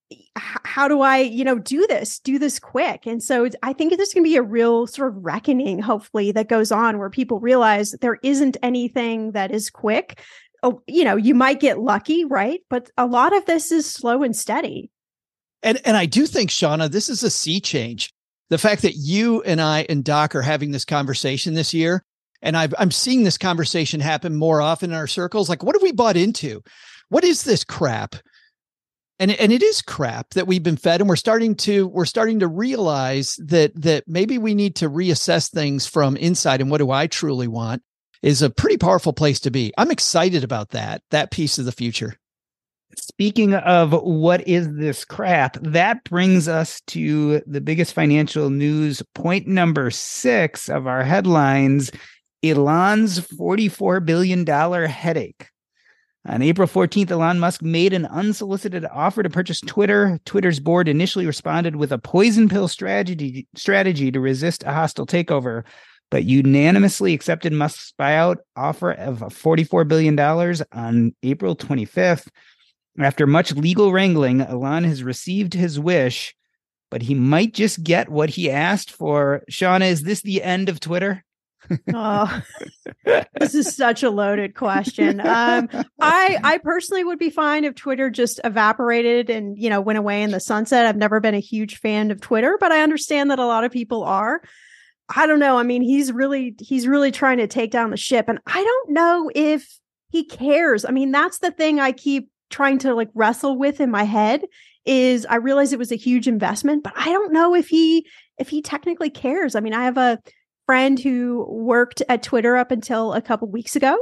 how do I, you know, do this, do this quick? And so I think there's going to be a real sort of reckoning, hopefully, that goes on where people realize that there isn't anything that is quick. Oh, you know, you might get lucky, right? But a lot of this is slow and steady. And, and I do think, Shauna, this is a sea change. The fact that you and I and Doc are having this conversation this year, and I've, I'm seeing this conversation happen more often in our circles. Like, what have we bought into? What is this crap? And, and it is crap that we've been fed. And we're starting to, we're starting to realize that, that maybe we need to reassess things from inside. And what do I truly want is a pretty powerful place to be. I'm excited about that, that piece of the future. Speaking of what is this crap, that brings us to the biggest financial news, point number six of our headlines, Elon's forty-four billion dollars headache. On April fourteenth, Elon Musk made an unsolicited offer to purchase Twitter. Twitter's board initially responded with a poison pill strategy, strategy to resist a hostile takeover, but unanimously accepted Musk's buyout offer of forty-four billion dollars on April twenty-fifth. After much legal wrangling, Elon has received his wish, but he might just get what he asked for. Shauna, is this the end of Twitter? Oh, this is such a loaded question. Um, I I personally would be fine if Twitter just evaporated and, you know, went away in the sunset. I've never been a huge fan of Twitter, but I understand that a lot of people are. I don't know. I mean, he's really he's really trying to take down the ship, and I don't know if he cares. I mean, that's the thing I keep trying to like wrestle with in my head is I realize it was a huge investment, but I don't know if he if he technically cares. I mean, I have a friend who worked at Twitter up until a couple weeks ago,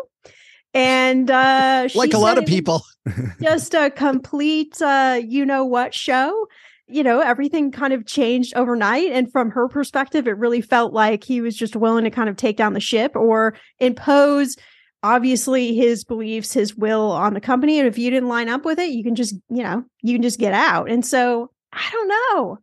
and uh, like a lot of people, just a complete uh, you know what show. You know, everything kind of changed overnight, and from her perspective, it really felt like he was just willing to kind of take down the ship or impose, obviously, his beliefs, his will on the company. And if you didn't line up with it, you can just, you know, you can just get out. And so I don't know.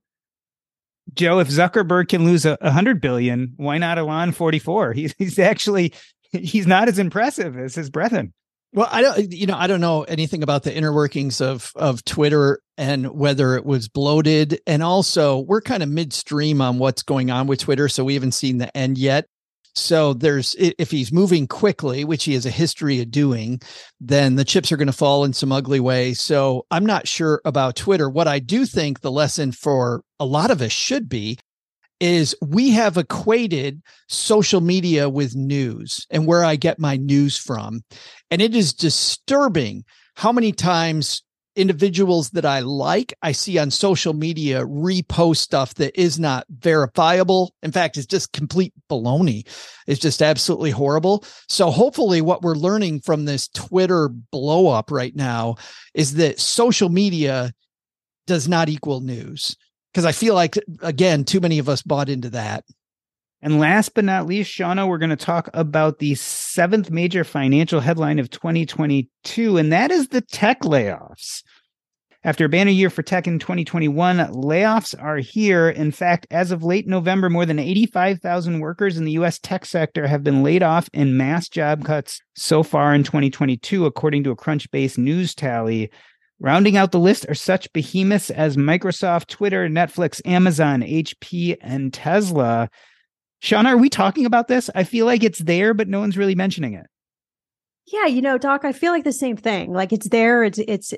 Joe, if Zuckerberg can lose a, a hundred billion, why not Elon forty-four? He's he's actually he's not as impressive as his brethren. Well, I don't, you know, I don't know anything about the inner workings of of Twitter and whether it was bloated. And also, we're kind of midstream on what's going on with Twitter, so we haven't seen the end yet. So there's, if he's moving quickly, which he has a history of doing, then the chips are going to fall in some ugly way. So I'm not sure about Twitter. What I do think the lesson for a lot of us should be is we have equated social media with news and where I get my news from. And it is disturbing how many times individuals that I like, I see on social media repost stuff that is not verifiable. In fact, it's just complete baloney. It's just absolutely horrible. So hopefully what we're learning from this Twitter blow up right now is that social media does not equal news. Because I feel like, again, too many of us bought into that. And last but not least, Shauna, we're going to talk about the seventh major financial headline of twenty twenty-two, and that is the tech layoffs. After a banner year for tech in twenty twenty-one, layoffs are here. In fact, as of late November, more than eighty-five thousand workers in the U S tech sector have been laid off in mass job cuts so far in twenty twenty-two, according to a Crunchbase news tally. Rounding out the list are such behemoths as Microsoft, Twitter, Netflix, Amazon, H P, and Tesla. Shauna, are we talking about this? I feel like it's there, but no one's really mentioning it. Yeah, you know, Doc, I feel like the same thing. Like it's there. It's it's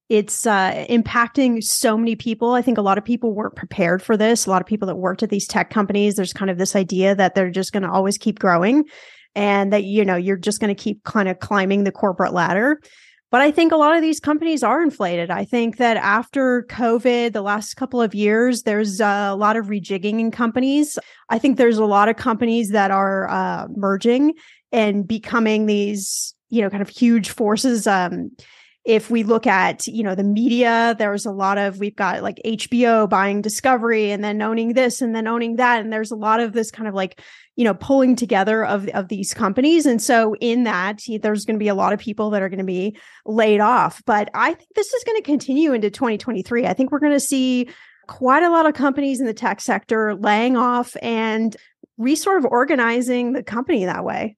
It's uh, impacting so many people. I think a lot of people weren't prepared for this. A lot of people that worked at these tech companies, there's kind of this idea that they're just going to always keep growing and that, you know, you're just going to keep kind of climbing the corporate ladder. But I think a lot of these companies are inflated. I think that after COVID, the last couple of years, there's a lot of rejigging in companies. I think there's a lot of companies that are uh, merging and becoming these, you know, kind of huge forces. Um, If we look at, you know, the media, there's a lot of, we've got like H B O buying Discovery and then owning this and then owning that. And there's a lot of this kind of like, you know, pulling together of, of these companies. And so in that, there's going to be a lot of people that are going to be laid off. But I think this is going to continue into twenty twenty-three. I think we're going to see quite a lot of companies in the tech sector laying off and re-sort of organizing the company that way.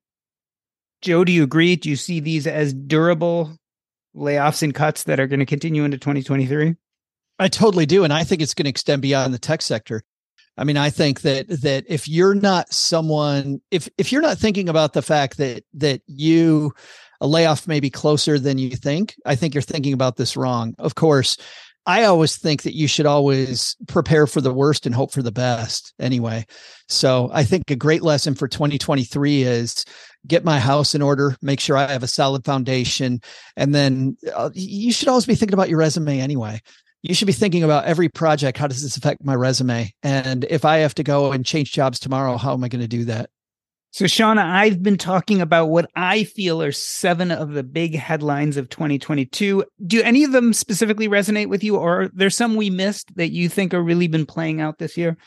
Joe, do you agree? Do you see these as durable layoffs and cuts that are going to continue into twenty twenty-three? I totally do. And I think it's going to extend beyond the tech sector. I mean, I think that that if you're not someone, if if you're not thinking about the fact that that you a layoff may be closer than you think, I think you're thinking about this wrong. Of course, I always think that you should always prepare for the worst and hope for the best anyway. So I think a great lesson for twenty twenty-three is get my house in order, make sure I have a solid foundation. And then uh, you should always be thinking about your resume anyway. You should be thinking about every project. How does this affect my resume? And if I have to go and change jobs tomorrow, how am I going to do that? So, Shauna, I've been talking about what I feel are seven of the big headlines of twenty twenty-two. Do any of them specifically resonate with you, or are there some we missed that you think are really been playing out this year?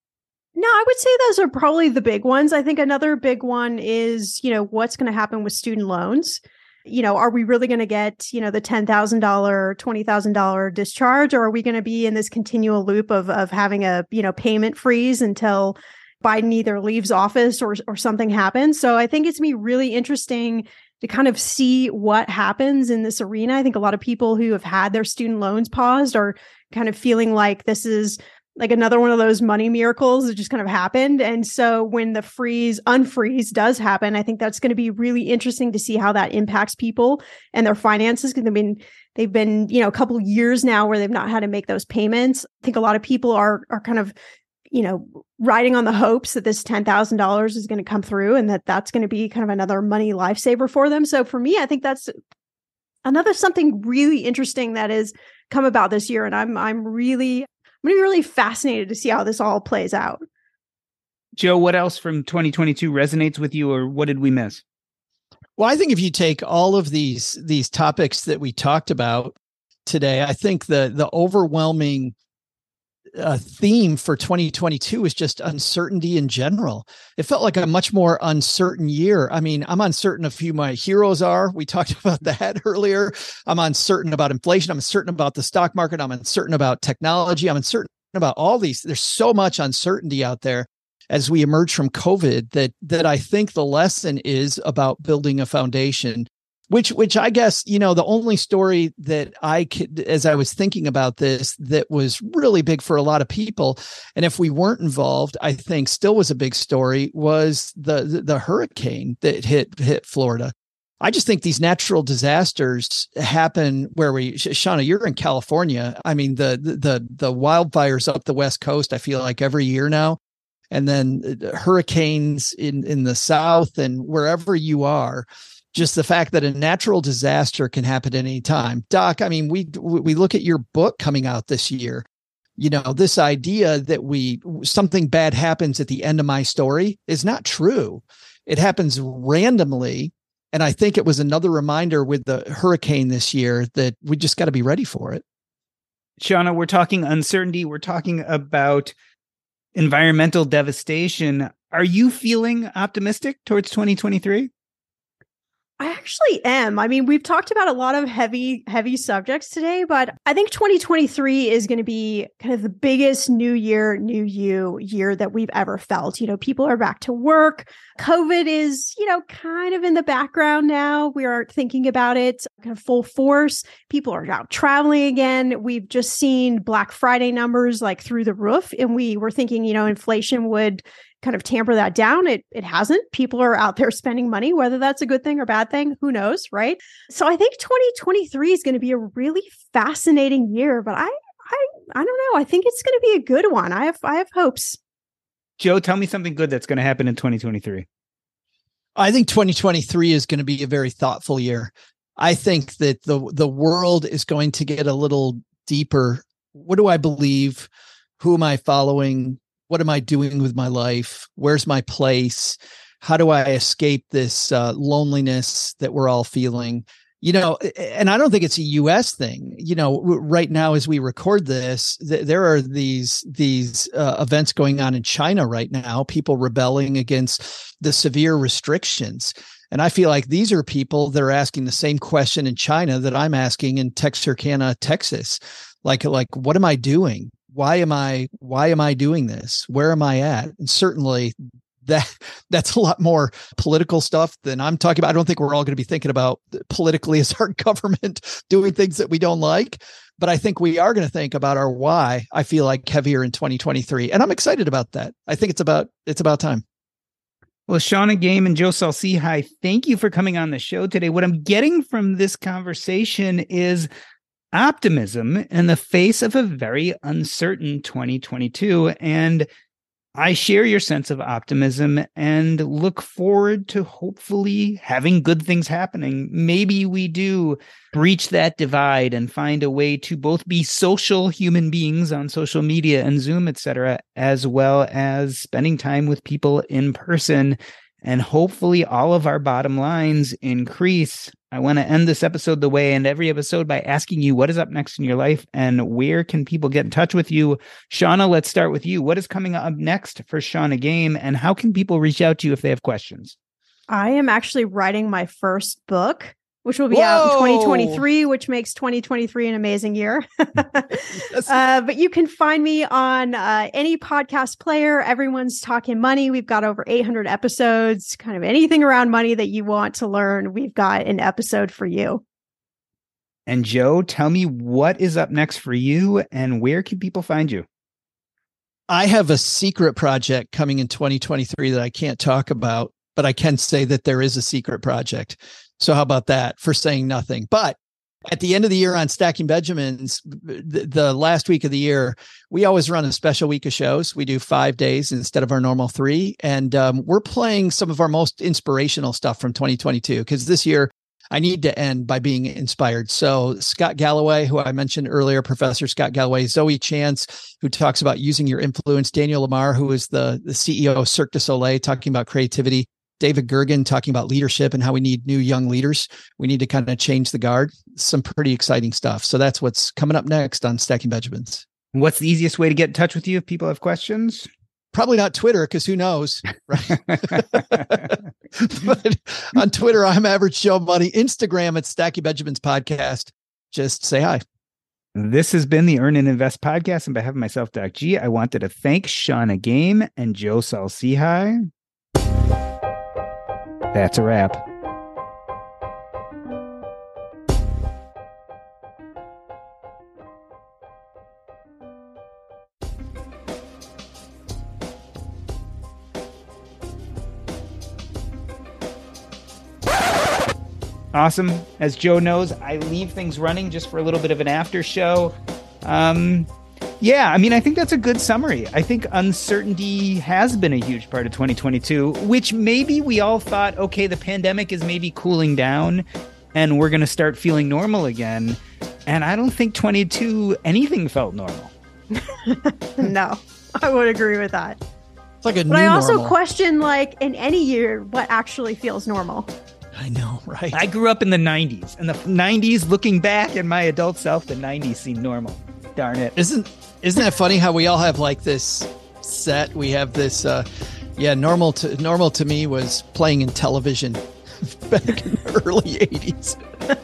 No, I would say those are probably the big ones. I think another big one is, you know, what's going to happen with student loans. You know, are we really going to get, you know, the ten thousand dollars, twenty thousand dollars discharge, or are we going to be in this continual loop of of having a, you know, payment freeze until Biden either leaves office or or something happens? So I think it's going to be really interesting to kind of see what happens in this arena. I think a lot of people who have had their student loans paused are kind of feeling like this is like another one of those money miracles that just kind of happened. And so when the freeze, unfreeze does happen, I think that's going to be really interesting to see how that impacts people and their finances. Because I mean, they've been, you know, a couple of years now where they've not had to make those payments. I think a lot of people are are kind of, you know, riding on the hopes that this ten thousand dollars is going to come through and that that's going to be kind of another money lifesaver for them. So for me, I think that's another something really interesting that has come about this year. And I'm I'm really I'm going to be really fascinated to see how this all plays out. Joe, what else from twenty twenty-two resonates with you, or what did we miss? Well, I think if you take all of these these topics that we talked about today, I think the the overwhelming uh, theme for twenty twenty-two is just uncertainty in general. It felt like a much more uncertain year. I mean, I'm uncertain of who my heroes are. We talked about that earlier. I'm uncertain about inflation. I'm uncertain about the stock market. I'm uncertain about technology. I'm uncertain about all these. There's so much uncertainty out there as we emerge from COVID that that I think the lesson is about building a foundation. Which, which I guess, you know, the only story that I could, as I was thinking about this, that was really big for a lot of people, and if we weren't involved, I think still was a big story, was the the, the hurricane that hit hit Florida. I just think these natural disasters happen where we, Shauna, you're in California. I mean, the the the wildfires up the West Coast, I feel like every year now, and then hurricanes in in the South and wherever you are. Just the fact that a natural disaster can happen at any time. Doc, I mean, we we look at your book coming out this year. You know, this idea that we something bad happens at the end of my story is not true. It happens randomly. And I think it was another reminder with the hurricane this year that we just got to be ready for it. Shauna, we're talking uncertainty. We're talking about environmental devastation. Are you feeling optimistic towards twenty twenty-three? I actually am. I mean, we've talked about a lot of heavy, heavy subjects today, but I think twenty twenty-three is going to be kind of the biggest new year, new you year that we've ever felt. You know, people are back to work. COVID is, you know, kind of in the background now. We are thinking about it kind of full force. People are out traveling again. We've just seen Black Friday numbers like through the roof. And we were thinking, you know, inflation would kind of tamper that down. It it hasn't. People are out there spending money, whether that's a good thing or bad thing, who knows, right? So I think twenty twenty-three is going to be a really fascinating year, but I I I don't know. I think it's going to be a good one. I have I have hopes. Joe, tell me something good that's going to happen in twenty twenty-three. I think twenty twenty-three is going to be a very thoughtful year. I think that the the world is going to get a little deeper. What do I believe? Who am I following? What am I doing with my life? Where's my place? How do I escape this uh, loneliness that we're all feeling? You know, and I don't think it's a U S thing. You know, right now as we record this, th- there are these these uh, events going on in China right now, people rebelling against the severe restrictions. And I feel like these are people that are asking the same question in China that I'm asking in Texarkana, Texas. Like, like, what am I doing? Why am I, why am I doing this? Where am I at? And certainly that that's a lot more political stuff than I'm talking about. I don't think we're all going to be thinking about politically as our government doing things that we don't like, but I think we are going to think about our why. I feel like heavier in twenty twenty-three, and I'm excited about that. I think it's about, it's about time. Well, Shawna Game and Joe Saul-Sehy, thank you for coming on the show today. What I'm getting from this conversation is optimism in the face of a very uncertain twenty twenty-two. And I share your sense of optimism and look forward to hopefully having good things happening. Maybe we do breach that divide and find a way to both be social human beings on social media and Zoom, et cetera, as well as spending time with people in person. And hopefully all of our bottom lines increase. I want to end this episode the way I end every episode by asking you what is up next in your life and where can people get in touch with you? Shawna, let's start with you. What is coming up next for Shawna Game, and how can people reach out to you if they have questions? I am actually writing my first book, which will be Whoa! out in twenty twenty-three, which makes twenty twenty-three an amazing year. uh, but you can find me on uh, any podcast player. Everyone's Talking Money. We've got over eight hundred episodes. Kind of anything around money that you want to learn, we've got an episode for you. And Joe, tell me what is up next for you and where can people find you? I have a secret project coming in twenty twenty-three that I can't talk about, but I can say that there is a secret project. So how about that for saying nothing? But at the end of the year on Stacking Benjamins, the, the last week of the year, we always run a special week of shows. We do five days instead of our normal three. And um, we're playing some of our most inspirational stuff from twenty twenty-two, because this year I need to end by being inspired. So Scott Galloway, who I mentioned earlier, Professor Scott Galloway, Zoe Chance, who talks about using your influence, Daniel Lamar, who is the, the C E O of Cirque du Soleil, talking about creativity, David Gergen talking about leadership and how we need new young leaders. We need to kind of change the guard. Some pretty exciting stuff. So that's what's coming up next on Stacking Benjamins. What's the easiest way to get in touch with you if people have questions? Probably not Twitter, because who knows, right? But on Twitter, I'm Average Joe Money. Instagram, it's Stacking Benjamins Podcast. Just say hi. This has been the Earn and Invest Podcast. On behalf of myself, Doc G, I wanted to thank Shawna Game and Joe Saul-Sehy. That's a wrap. Awesome. As Joe knows, I leave things running just for a little bit of an after show. Um, yeah, I mean, I think that's a good summary. I think uncertainty has been a huge part of twenty twenty-two, which maybe we all thought, okay, the pandemic is maybe cooling down and we're going to start feeling normal again. And I don't think twenty-two, anything felt normal. No, I would agree with that. It's like a but new I also normal. question, like, in any year, what actually feels normal. I know, right? I grew up in the nineties. In the nineties, looking back in my adult self, the nineties seemed normal. Darn it. Isn't isn't that funny how we all have like this set? We have this uh yeah, normal to normal to me was playing in television back in the early eighties.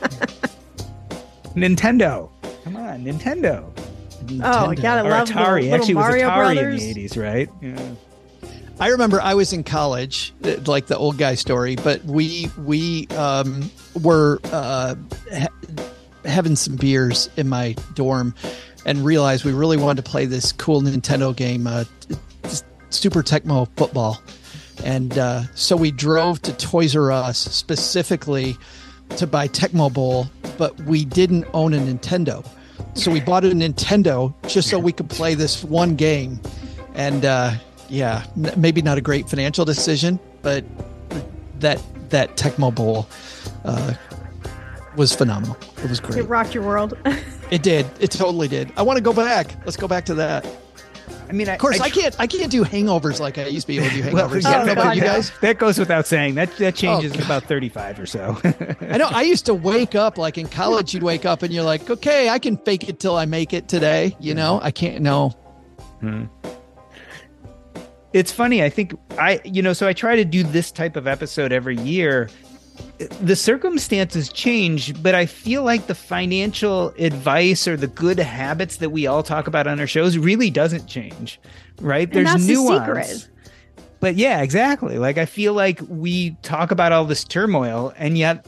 Nintendo. Come on, Nintendo. Oh, you gotta Or love Atari. little, Actually, little it was Mario Atari Brothers. in the eighties, right? Yeah. I remember I was in college, like the old guy story, but we we um, were uh, ha- having some beers in my dorm and realized we really wanted to play this cool Nintendo game, uh, Super Tecmo football. And uh, so we drove to Toys R Us specifically to buy Tecmo Bowl, but we didn't own a Nintendo. So we bought a Nintendo just so we could play this one game. And uh, yeah, n- maybe not a great financial decision, but that that Tecmo Bowl uh, was phenomenal. It was great. It rocked your world. It did. It totally did. I want to go back. Let's go back to that. I mean, I, of course, I, I can't. I can't do hangovers like I used to be able to do hangovers. Well, I don't yeah, know about you guys. That goes without saying. That that changes Oh, at about thirty-five or so. I know. I used to wake up like in college. You'd wake up and you're like, okay, I can fake it till I make it today. You know, I can't. No. Hmm. It's funny. I think I, you know, so I try to do this type of episode every year. The circumstances change, but I feel like the financial advice or the good habits that we all talk about on our shows really doesn't change, right? And There's that's nuance. the secret. But yeah, exactly. Like I feel like we talk about all this turmoil, and yet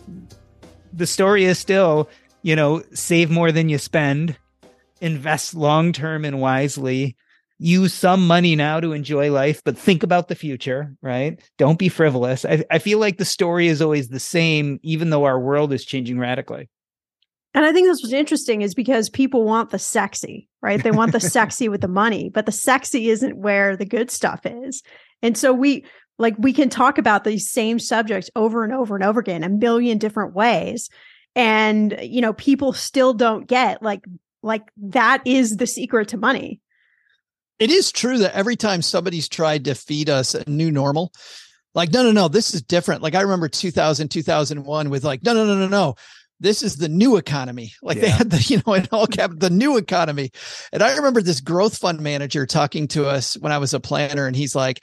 the story is still, you know, save more than you spend, invest long term and wisely, use some money now to enjoy life, but think about the future, right? Don't be frivolous. I, I feel like the story is always the same, even though our world is changing radically. And I think this was interesting is because people want the sexy, right? They want the sexy with the money, but the sexy isn't where the good stuff is. And so we like we can talk about these same subjects over and over and over again, a million different ways. And, you know, people still don't get like, like that is the secret to money. It is true that every time somebody's tried to feed us a new normal, like, no, no, no, this is different. Like I remember two thousand, two thousand one with like, no, no, no, no, no. This is the new economy. Like yeah. They had the, you know, in all cap, the new economy. And I remember this growth fund manager talking to us when I was a planner, and he's like,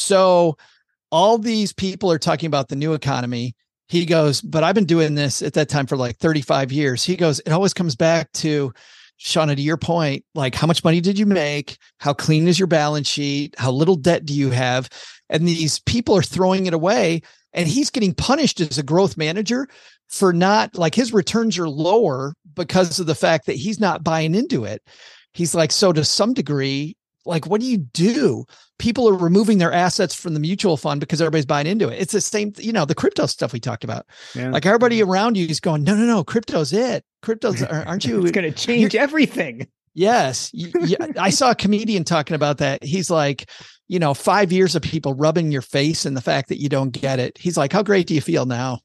so all these people are talking about the new economy. He goes, but I've been doing this at that time for like thirty-five years. He goes, it always comes back to, Shauna, to your point, like how much money did you make? How clean is your balance sheet? How little debt do you have? And these people are throwing it away, and he's getting punished as a growth manager for not, like, his returns are lower because of the fact that he's not buying into it. He's like, so to some degree, like, what do you do? People are removing their assets from the mutual fund because everybody's buying into it. It's the same, you know, the crypto stuff we talked about. Yeah. Like everybody around you is going, no, no, no, crypto's it. Crypto's, aren't you? It's going to change everything. Yes. Yeah. I saw a comedian talking about that. He's like, you know, five years of people rubbing your face and the fact that you don't get it. He's like, how great do you feel now?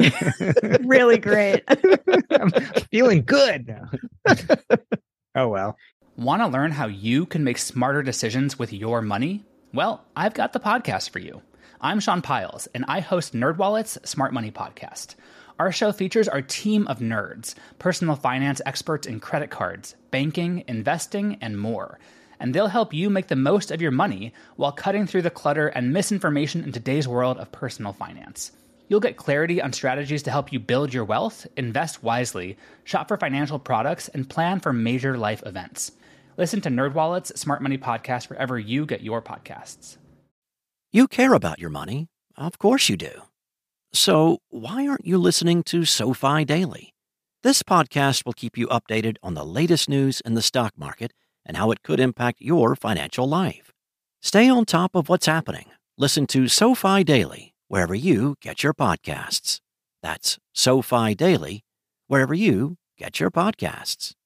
Really great. I'm feeling good now. Oh, well. Want to learn how you can make smarter decisions with your money? Well, I've got the podcast for you. I'm Sean Piles, and I host NerdWallet's Smart Money Podcast. Our show features our team of nerds, personal finance experts in credit cards, banking, investing, and more. And they'll help you make the most of your money while cutting through the clutter and misinformation in today's world of personal finance. You'll get clarity on strategies to help you build your wealth, invest wisely, shop for financial products, and plan for major life events. Listen to NerdWallet's Smart Money Podcast wherever you get your podcasts. You care about your money. Of course you do. So why aren't you listening to SoFi Daily? This podcast will keep you updated on the latest news in the stock market and how it could impact your financial life. Stay on top of what's happening. Listen to SoFi Daily wherever you get your podcasts. That's SoFi Daily wherever you get your podcasts.